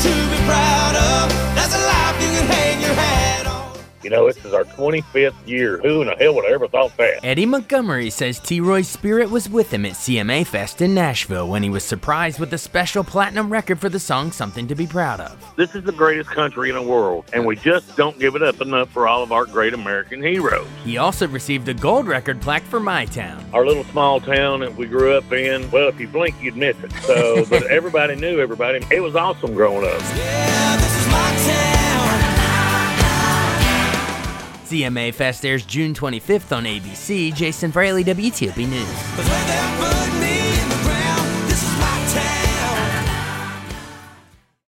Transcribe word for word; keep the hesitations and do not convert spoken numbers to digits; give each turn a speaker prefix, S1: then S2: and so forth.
S1: to be proud of. That's a life you can hang your hat on.
S2: You know, this is our twenty-fifth year. Who in the hell would have ever thought that?
S3: Eddie Montgomery says T-Roy's spirit was with him at C M A Fest in Nashville when he was surprised with a special platinum record for the song Something to Be Proud Of.
S2: This is the greatest country in the world, and we just don't give it up enough for all of our great American heroes.
S3: He also received a gold record plaque for My Town.
S2: Our little small town that we grew up in, well, if you blink, you'd miss it. So, but everybody knew everybody. It was awesome growing up.
S1: Yeah, this is my town.
S3: C M A Fest airs June twenty-fifth on A B C. Jason Fraley, W T O P News.
S1: But where they put me